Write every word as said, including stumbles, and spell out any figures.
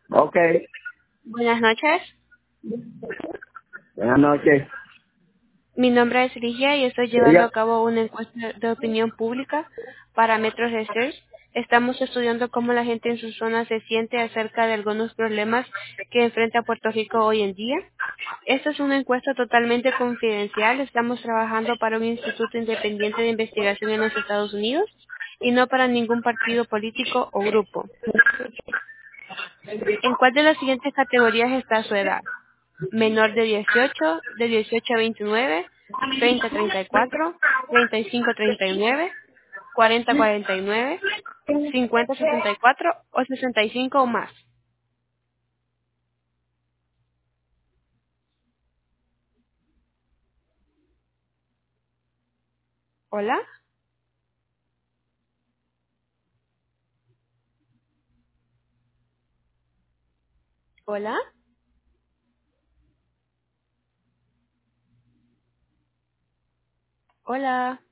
Ok, Buenas noches. buenas noches. Mi nombre es Ligia y estoy llevando a Ella, cabo una encuesta de opinión pública para Metro Research. Estamos estudiando cómo la gente en su zona se siente acerca de algunos problemas que enfrenta Puerto Rico hoy en día. Esta es una encuesta totalmente confidencial. Estamos trabajando para un instituto independiente de investigación en los Estados Unidos y no para ningún partido político o grupo. ¿En cuál de las siguientes categorías está su edad? Menor de dieciocho, de dieciocho a veintinueve, treinta a treinta y cuatro, treinta y cinco a treinta y nueve, cuarenta a cuarenta y nueve, cincuenta a sesenta y cuatro o sesenta y cinco o más. Hola, hola, hola.